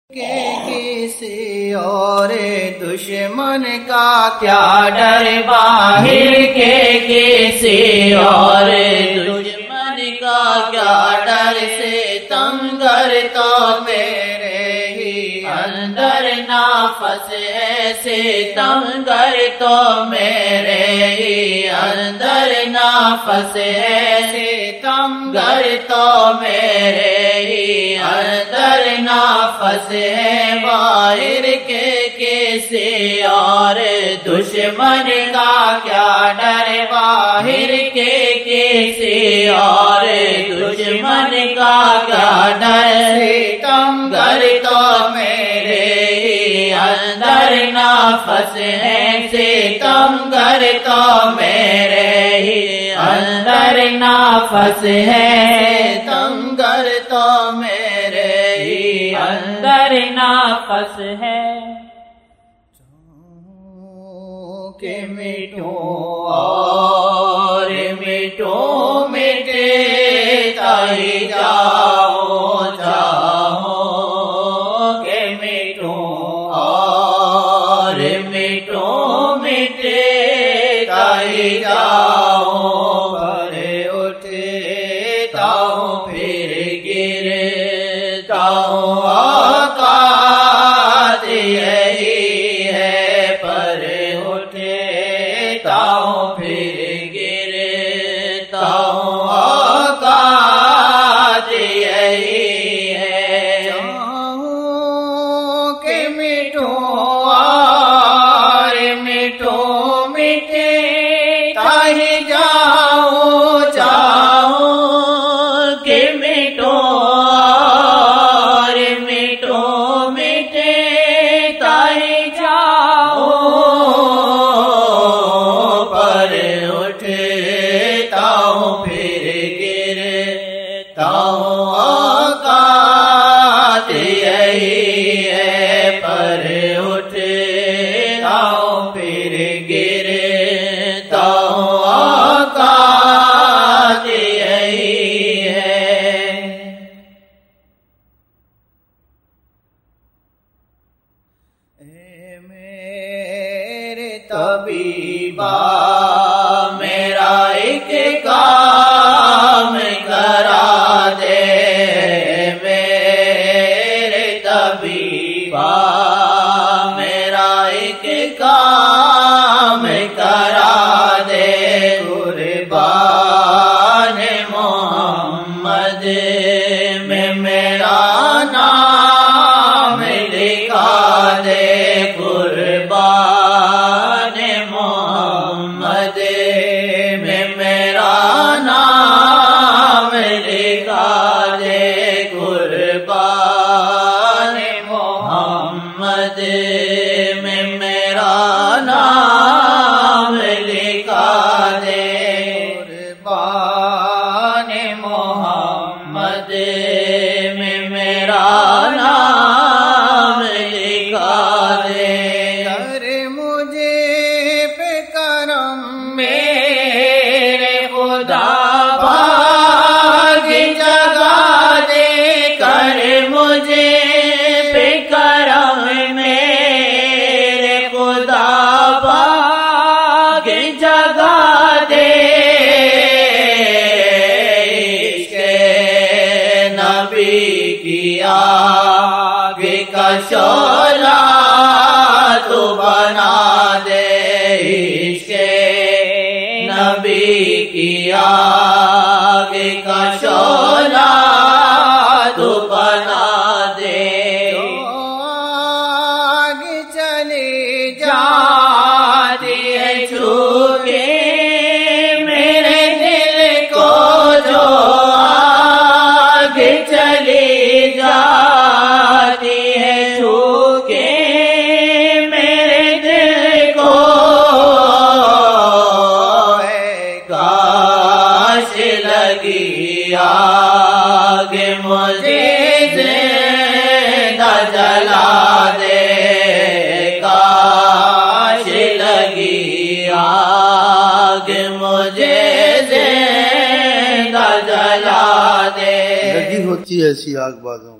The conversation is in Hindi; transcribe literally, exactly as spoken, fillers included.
के किसी और दुश्मन का क्या डर, बाहिर के किसी और दुश्मन का क्या डर, से तंगर तो मेरे ही अंदर ना फंसे, से तंगर तो मेरे ही अंदर ना फंसे, से तंगर तो मेरे ही अंदर ना फंसे, बाहर के किसी और दुश्मन का क्या डर, बाहर के किसी और दुश्मन का क्या डर, सितमगर तो मेरे ही अंदर ना फंसे, सितमगर तो मेरे ही अंदर ना फंसे, सितमगर तो मेरे ही अंदर ना फंस है। के मिटो और मिटो मिटे ताई जाओ जाओ, के मिटो और मिटो मिटे ताई जाओ, भरे उठे ताओ फिर गिरे ताओ, औकात यही है पर उठे ताओ फिर गिरे ताओ, औकात यही है। के मिटो और मिटो मिटे ताहि जाओ जाओ, के मिटो और मिटो मिटे ताहि जाओ, पर उठे ताओ फिर गिरे ताओ, औकात यही है पर उठे ताओ फिर गिरे ताओ, औकात यही है। ए मेरे तबीबा मेरा एक काम करा दे, मेरे तबीबा मेरा एक काम करा दे, कुर्बान मोहम्मद में मेरा नाम लिखा दे, कुर्बान मोहम्मद में मेरा नाम लिखा दे, कुर्बान मोहम्मद में मेरा नाम लिखा दे, कुर्बान मोहम्मद में मेरा नाम लिखा दे। कर मुझे पे करम मेरे खुदा भाग जगा दे, कर मुझे पे करम मेरे खुदा भाग जगा दे, इश्क़े नबी की आग का शोला तू बना दे, इश्क़े नबी की आग का शोला तू बना दे, आग चली जाती है छूके मेरे दिल को, जो आग चली जाती है छूके मेरे दिल को, काश लगी आग मुझे जिंदा जला दे, काश लगी आग मुझे जिंदा जला दे। लगी होती है ऐसी आग बाजों